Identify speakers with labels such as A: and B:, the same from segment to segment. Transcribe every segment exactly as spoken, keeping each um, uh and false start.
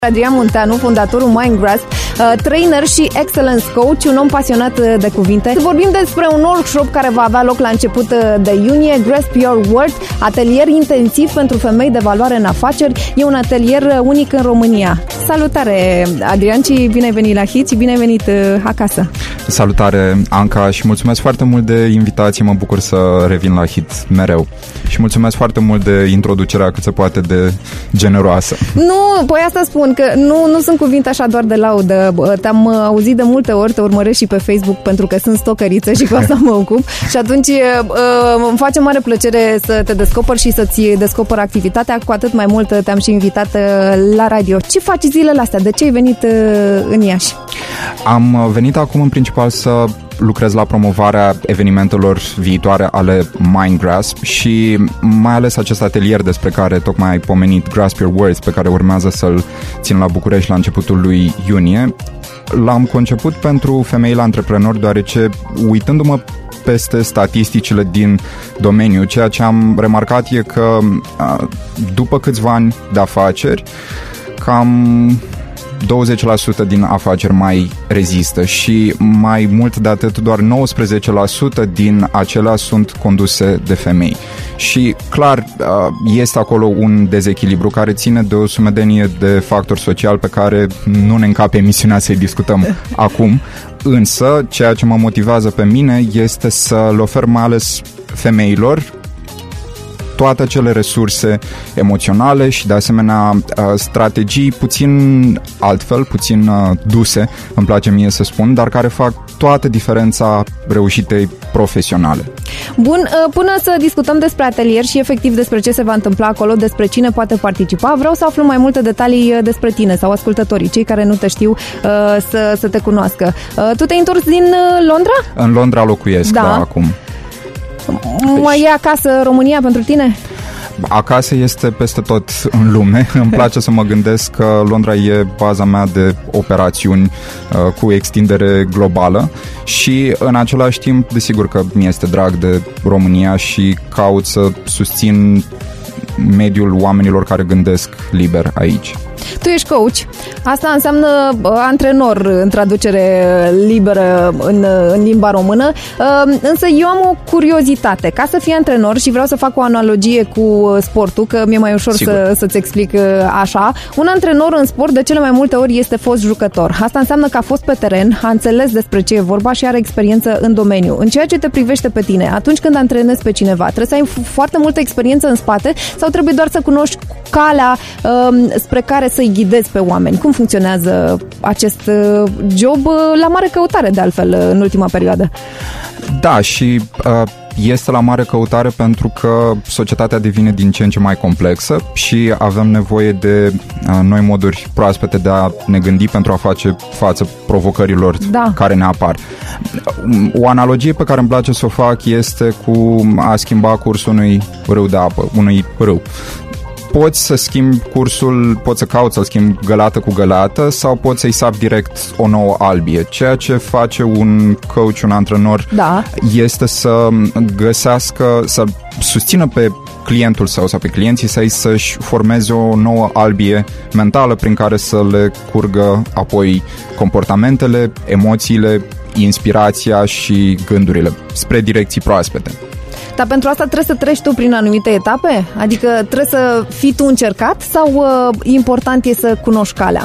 A: Adrian Munteanu, fondatorul Mindgrasp, uh, trainer și excellence coach, un om pasionat de cuvinte. Vorbim despre un workshop care va avea loc la început de iunie, Grasp Your Worth, atelier intensiv pentru femei de valoare în afaceri. E un atelier unic în România. Salutare, Adrian, și bine ai venit la Hit și bine ai venit uh, acasă.
B: Salutare, Anca, și mulțumesc foarte mult de invitație. Mă bucur să revin la Hit mereu. Și mulțumesc foarte mult de introducerea cât se poate de generoasă.
A: Nu, păi asta spun, că nu, nu sunt cuvinte așa doar de laudă. Te-am auzit de multe ori, te urmăresc și pe Facebook pentru că sunt stocăriță și cu asta mă ocup. Și atunci îmi face mare plăcere să te descoper și să-ți descoper activitatea. Cu atât mai mult te-am și invitat la radio. Ce faci zilele astea? De ce ai venit în Iași?
B: Am venit acum în principal să lucrez la promovarea evenimentelor viitoare ale Mindgrasp și mai ales acest atelier despre care tocmai ai pomenit, Grasp Your Worth, pe care urmează să-l țin la București la începutul lui iunie. L-am conceput pentru femeile antreprenori, deoarece, uitându-mă peste statisticile din domeniu, ceea ce am remarcat e că după câțiva ani de afaceri, cam douăzeci la sută din afaceri mai rezistă și mai mult de atât, doar nouăsprezece la sută din acelea sunt conduse de femei. Și clar, este acolo un dezechilibru care ține de o sumedenie de factori sociali pe care nu ne încape emisiunea să-i discutăm acum, însă ceea ce mă motivează pe mine este să le ofer mai ales femeilor toate acele resurse emoționale și de asemenea strategii puțin altfel, puțin duse, îmi place mie să spun, dar care fac toată diferența reușitei profesionale.
A: Bun, până să discutăm despre atelier și efectiv despre ce se va întâmpla acolo, despre cine poate participa, vreau să aflu mai multe detalii despre tine sau ascultătorii, cei care nu te știu, să, să te cunoască. Tu te-ai întors din Londra?
B: În Londra locuiesc, da, da acum.
A: Mai e acasă România pentru tine?
B: Acasă este peste tot în lume. Îmi place să mă gândesc că Londra e baza mea de operațiuni uh, cu extindere globală și în același timp, desigur că mi este drag de România și caut să susțin mediul oamenilor care gândesc liber aici.
A: Tu ești coach, asta înseamnă antrenor în traducere liberă în, în limba română, însă eu am o curiozitate. Ca să fii antrenor, și vreau să fac o analogie cu sportul, că mi-e mai ușor să, să-ți explic așa, un antrenor în sport de cele mai multe ori este fost jucător. Asta înseamnă că a fost pe teren, a înțeles despre ce e vorba și are experiență în domeniu. În ceea ce te privește pe tine, atunci când antrenezi pe cineva, trebuie să ai foarte multă experiență în spate sau trebuie doar să cunoști calea um, spre care să-i ghidezi pe oameni? Cum funcționează acest job la mare căutare, de altfel, în ultima perioadă?
B: Da, și uh, este la mare căutare pentru că societatea devine din ce în ce mai complexă și avem nevoie de uh, noi moduri proaspete de a ne gândi pentru a face față provocărilor, da, care ne apar. O analogie pe care îmi place să o fac este cu a schimba cursul unui râu de apă, unui râu. Poți să schimbi cursul, poți să cauți să-l schimbi gălată cu gălată sau poți să-i sapi direct o nouă albie. Ceea ce face un coach, un antrenor, da, este să găsească, să susțină pe clientul său sau pe clienții săi să-și formeze o nouă albie mentală prin care să le curgă apoi comportamentele, emoțiile, inspirația și gândurile spre direcții proaspete.
A: Dar pentru asta trebuie să treci tu prin anumite etape? Adică trebuie să fii tu încercat sau uh, important e să cunoști calea?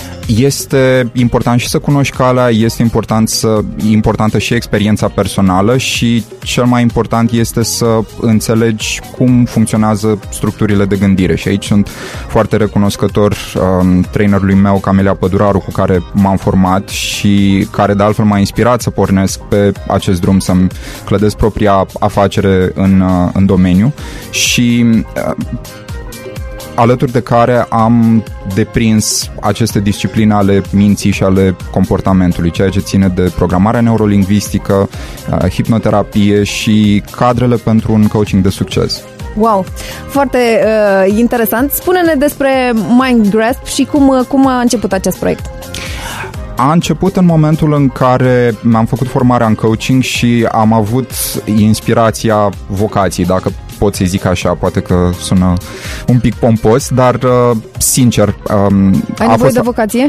B: Este important și să cunoști calea, este important să, importantă și experiența personală și cel mai important este să înțelegi cum funcționează structurile de gândire și aici sunt foarte recunoscător um, trainerului meu, Camelia Păduraru, cu care m-am format și care de altfel m-a inspirat să pornesc pe acest drum, să-mi clădesc propria afacere în, uh, în domeniu și uh, alături de care am deprins aceste discipline ale minții și ale comportamentului, ceea ce ține de programarea neurolingvistică, hipnoterapie și cadrele pentru un coaching de succes.
A: Wow, foarte uh, interesant. Spune-ne despre Mindgrasp și cum, cum a început acest proiect.
B: A început în momentul în care mi-am făcut formarea în coaching și am avut inspirația vocației, dacă pot să-i zic așa, poate că sună un pic pompos, dar uh, sincer... Um,
A: Ai nevoie fost... de vocație?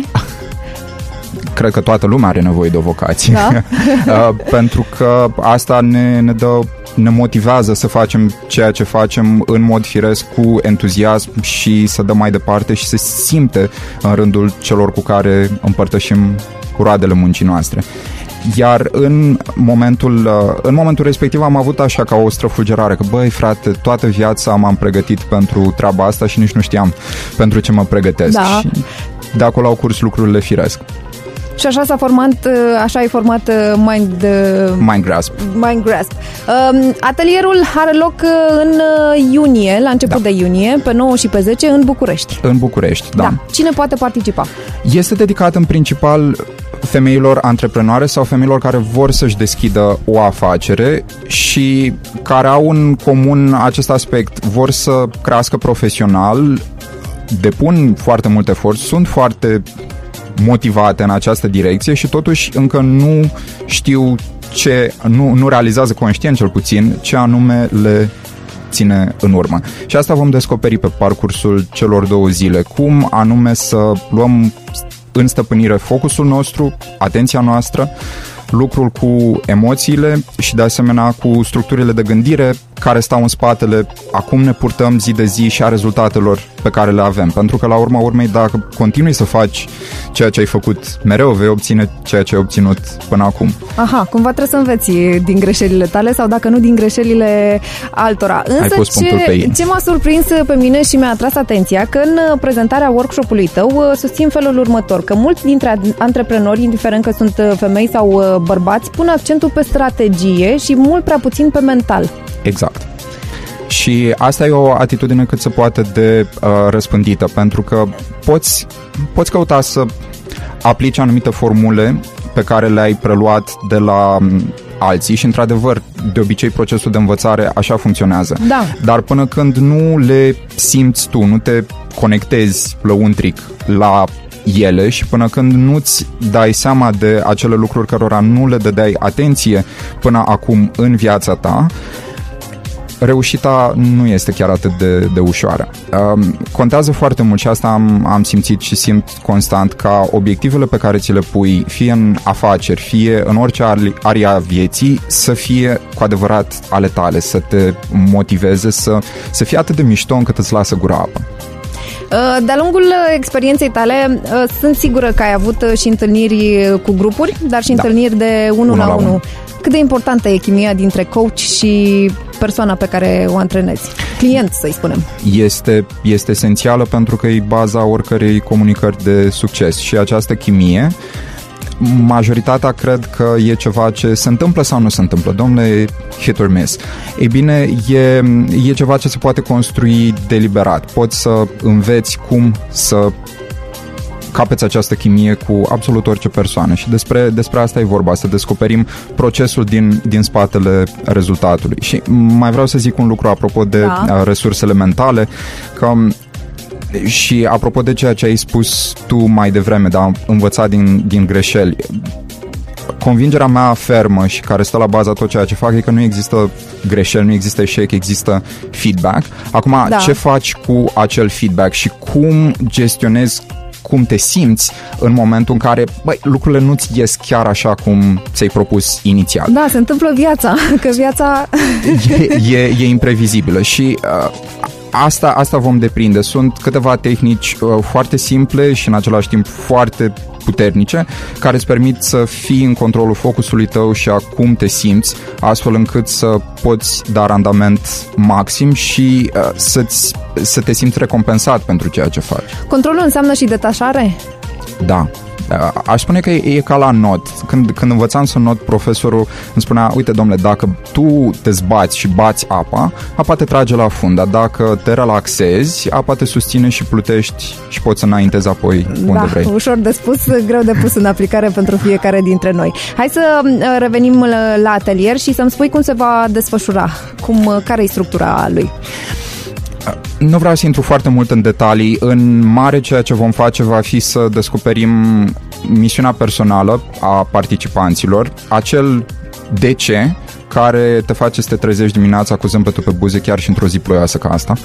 B: Cred că toată lumea are nevoie de o vocație.
A: Da?
B: uh, pentru că asta ne, ne dă... ne motivează să facem ceea ce facem în mod firesc, cu entuziasm și să dăm mai departe și să simte în rândul celor cu care împărtășim roadele muncii noastre. Iar în momentul, în momentul respectiv am avut așa ca o străfulgerare, că băi frate, toată viața m-am pregătit pentru treaba asta și nici nu știam pentru ce mă pregătesc.
A: Da.
B: Și de acolo au curs lucrurile firesc.
A: Și așa s-a format, așa ai format Mind...
B: Mind Grasp.
A: Mind Grasp. Atelierul are loc în iunie, la început da. de iunie, pe nouă și pe zece, în București.
B: În București, da. da.
A: Cine poate participa?
B: Este dedicat în principal femeilor antreprenoare sau femeilor care vor să-și deschidă o afacere și care au în comun acest aspect, vor să crească profesional, depun foarte mult efort, sunt foarte motivate în această direcție și totuși încă nu știu ce, nu, nu realizează conștient cel puțin ce anume le ține în urmă. Și asta vom descoperi pe parcursul celor două zile, cum anume să luăm în stăpânire focusul nostru, atenția noastră, lucrul cu emoțiile și de asemenea cu structurile de gândire care stau în spatele a cum ne purtăm zi de zi și a rezultatelor pe care le avem. Pentru că la urma urmei, dacă continui să faci ceea ce ai făcut mereu, vei obține ceea ce ai obținut până acum.
A: Aha, cumva trebuie să înveți din greșelile tale sau dacă nu din greșelile altora. Însă ce, ce m-a surprins pe mine și mi-a atras atenția, că în prezentarea workshop-ului tău susțin felul următor, că mulți dintre antreprenori, indiferent că sunt femei sau bărbați, pun accentul pe strategie și mult prea puțin pe mental.
B: Exact. Și asta e o atitudine cât se poate de uh, răspândită, pentru că poți, poți căuta să aplici anumite formule pe care le-ai preluat de la um, alții și, într-adevăr, de obicei procesul de învățare așa funcționează.
A: Da.
B: Dar până când nu le simți tu, nu te conectezi lăuntric la ele și până când nu-ți dai seama de acele lucruri cărora nu le dădeai atenție până acum în viața ta, reușita nu este chiar atât de, de ușoară. Um, contează foarte mult și asta am, am simțit și simt constant, ca obiectivele pe care ți le pui, fie în afaceri, fie în orice aria a vieții, să fie cu adevărat ale tale, să te motiveze, să, să fie atât de mișto încât îți lasă gura apă.
A: De-a lungul experienței tale, sunt sigură că ai avut și întâlniri cu grupuri, dar și da. întâlniri de unul la unul. Cât de importantă e chimia dintre coach și persoana pe care o antrenezi? Client, să-i spunem. Este,
B: este esențială pentru că e baza oricărei comunicări de succes și această chimie, majoritatea cred că e ceva ce se întâmplă sau nu se întâmplă. Dom'le, hit or miss. Ei bine, e, e ceva ce se poate construi deliberat. Poți să înveți cum să capeți această chimie cu absolut orice persoană și despre, despre asta e vorba, să descoperim procesul din, din spatele rezultatului. Și mai vreau să zic un lucru apropo de da. resursele mentale, că și apropo de ceea ce ai spus tu mai devreme, de a învăța din, din greșeli, convingerea mea fermă și care stă la baza tot ceea ce fac e că nu există greșeli, nu există eșec, există feedback. Acum, da. ce faci cu acel feedback și cum gestionezi, cum te simți în momentul în care, băi, lucrurile nu-ți ies chiar așa cum ți-ai propus inițial.
A: Da, se întâmplă viața, că viața...
B: E, e, e imprevizibilă și... Uh, Asta, asta vom deprinde. Sunt câteva tehnici uh, foarte simple și în același timp foarte puternice care îți permit să fii în controlul focusului tău și a cum te simți, astfel încât să poți da randament maxim și uh, să-ți, să te simți recompensat pentru ceea ce faci.
A: Controlul înseamnă și detașare?
B: Da. Aș spune că e, e ca la not. Când, când învățam să not, profesorul îmi spunea, uite domnule, dacă tu te zbați și bați apa, apa te trage la fund, dar dacă te relaxezi, apa te susține și plutești și poți să înaintezi apoi unde
A: da,
B: vrei.
A: Ușor de spus, greu de pus în aplicare pentru fiecare dintre noi. Hai să revenim la atelier și să-mi spui cum se va desfășura, cum, care e structura lui.
B: Nu vreau să intru foarte mult în detalii. În mare, ceea ce vom face va fi să descoperim misiunea personală a participanților, acel de ce care te face să te trezești dimineața cu zâmbetul pe buze chiar și într-o zi ploioasă ca asta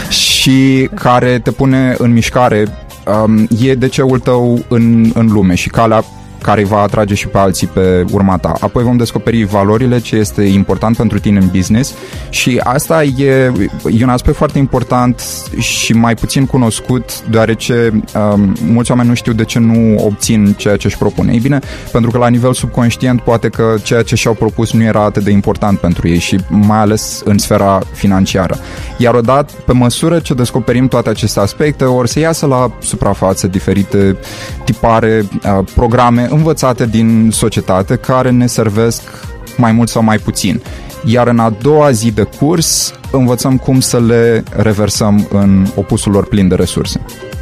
B: și care te pune în mișcare. Um, e de ceul tău în, în lume și calea care îi va atrage și pe alții pe urma ta. Apoi vom descoperi valorile, ce este important pentru tine în business și asta e, e un aspect foarte important și mai puțin cunoscut, deoarece um, mulți oameni nu știu de ce nu obțin ceea ce își propune. Ei bine, pentru că la nivel subconștient poate că ceea ce și-au propus nu era atât de important pentru ei și mai ales în sfera financiară. Iar odată, pe măsură ce descoperim toate aceste aspecte, or să iasă la suprafață diferite tipare, uh, programe învățate din societate care ne servesc mai mult sau mai puțin. Iar în a doua zi de curs învățăm cum să le reversăm în opusul lor plin de resurse.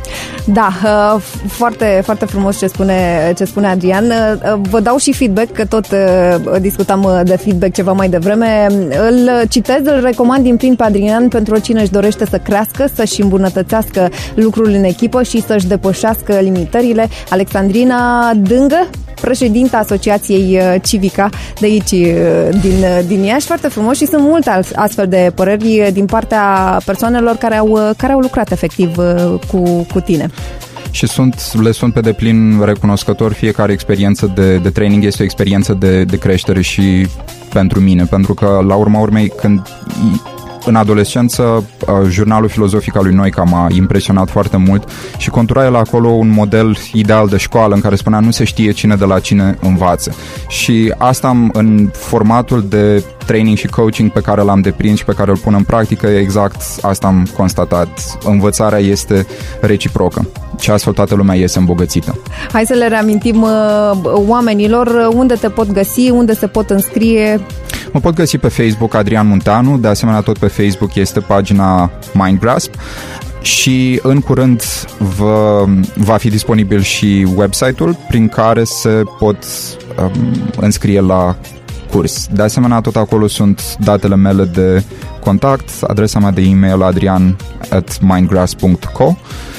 A: Da, foarte, foarte frumos ce spune, ce spune Adrian. Vă dau și feedback, că tot discutam de feedback ceva mai devreme. Îl citez, îl recomand din plin pe Adrian pentru cine își dorește să crească, să-și îmbunătățească lucrul în echipă și să-și depășească limitările. Alexandrina Dângă, președinta Asociației Civica de aici, din, din Iași. Foarte frumos și sunt multe astfel de păreri din partea persoanelor care au, care au lucrat efectiv cu, cu tine.
B: Și sunt, le sunt pe deplin recunoscător. Fiecare experiență de, de training este o experiență de, de creștere și pentru mine, pentru că la urma urmei când în adolescență, jurnalul filozofic al lui Noica m-a impresionat foarte mult și contura el acolo un model ideal de școală în care spunea nu se știe cine de la cine învață. Și asta în formatul de training și coaching pe care l-am deprins și pe care îl pun în practică, exact asta am constatat. Învățarea este reciprocă și astfel toată lumea iese îmbogățită.
A: Hai să le reamintim uh, oamenilor unde te pot găsi, unde se pot înscrie.
B: Mă pot găsi pe Facebook Adrian Munteanu, de asemenea tot pe Facebook este pagina Mindgrasp și în curând vă, va fi disponibil și website-ul prin care se pot um, înscrie la curs. De asemenea, tot acolo sunt datele mele de contact, adresa mea de e-mail adrian at mindgrasp punct co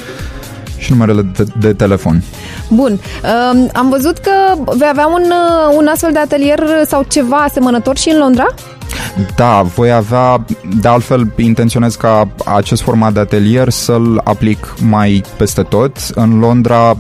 B: și numerele de, de telefon.
A: Bun. Um, am văzut că vei avea un, un astfel de atelier sau ceva asemănător și în Londra?
B: Da, voi avea, de altfel intenționez ca acest format de atelier să-l aplic mai peste tot. În Londra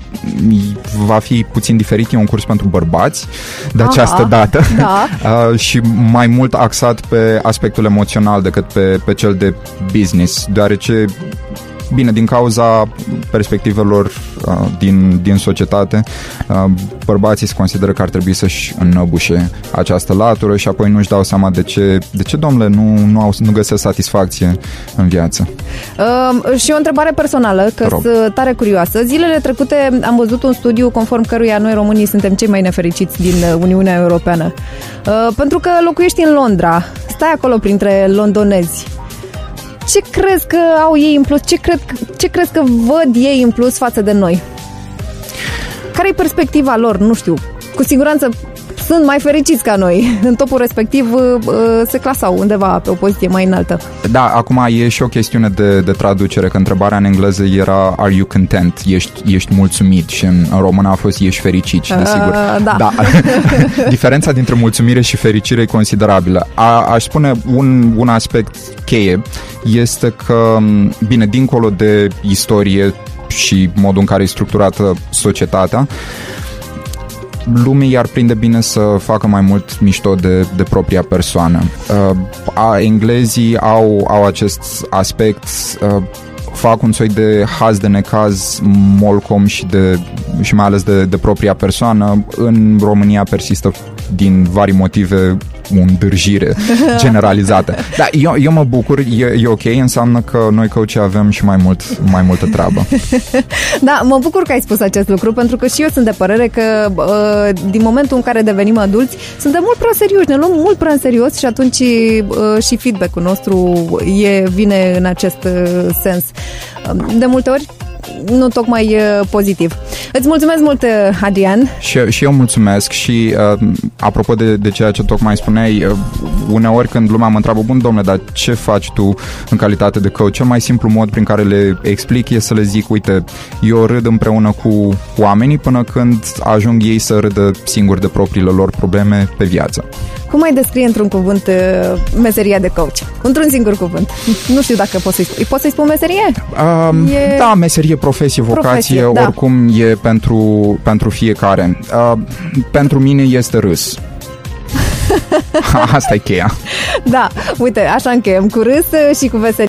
B: va fi puțin diferit, e un curs pentru bărbați de Aha, această dată
A: da.
B: și mai mult axat pe aspectul emoțional decât pe, pe cel de business, deoarece bine, din cauza perspectivelor uh, din, din societate, uh, bărbații se consideră că ar trebui să-și înnăbușe această latură și apoi nu-și dau seama de ce, de ce domnule, nu, nu, au, nu găsesc satisfacție în viață.
A: Uh, și o întrebare personală, că sunt tare curioasă. Zilele trecute am văzut un studiu conform căruia noi românii suntem cei mai nefericiți din Uniunea Europeană. Uh, pentru că locuiești în Londra, stai acolo printre londonezi. Ce crezi că au ei în plus? Ce, cred, ce crezi că văd ei în plus față de noi? Care e perspectiva lor? Nu știu. Cu siguranță sunt mai fericiți ca noi. În topul respectiv se clasau undeva pe o poziție mai înaltă. Da,
B: acum e și o chestiune de, de traducere, că întrebarea în engleză era Are you content? Ești, ești mulțumit? Și în, în română a fost ești fericit, și desigur. Uh,
A: da.
B: da. Diferența dintre mulțumire și fericire e considerabilă. A, aș spune un, un aspect cheie este că, bine, dincolo de istorie și modul în care e structurată societatea, lumii i-ar prinde bine să facă mai mult mișto de, de propria persoană. Uh, a, englezii au, au acest aspect, uh, fac un soi de haz de necaz molcom și, de, și mai ales de, de propria persoană. În România persistă din vari motive o îndârjire generalizată. Dar eu, eu mă bucur, e, e ok, înseamnă că noi coachii avem și mai, mult, mai multă treabă.
A: Da, mă bucur că ai spus acest lucru, pentru că și eu sunt de părere că uh, din momentul în care devenim adulți, suntem mult prea serioși, ne luăm mult prea în serios și atunci uh, și feedback-ul nostru e, vine în acest uh, sens. De multe ori nu tocmai uh, pozitiv. Îți mulțumesc mult, Adrian.
B: Și, și eu mulțumesc și uh, apropo de, de ceea ce tocmai spuneai, uh, uneori când lumea mă întreabă, bun domnule, dar ce faci tu în calitate de coach? Cel mai simplu mod prin care le explic e să le zic, uite, eu râd împreună cu oamenii până când ajung ei să râdă singuri de propriile lor probleme pe viață.
A: Cum ai descrie într-un cuvânt uh, meseria de coach? Într-un singur cuvânt. Nu știu dacă poți să-i spun. Poți să-i spun meserie?
B: Um,
A: e...
B: Da, meserie, profesie, vocație,
A: profesie, da.
B: oricum e pentru, pentru fiecare. Uh, pentru mine este râs. Asta e cheia.
A: Da, uite, așa încheiem, cu râs și cu veselie.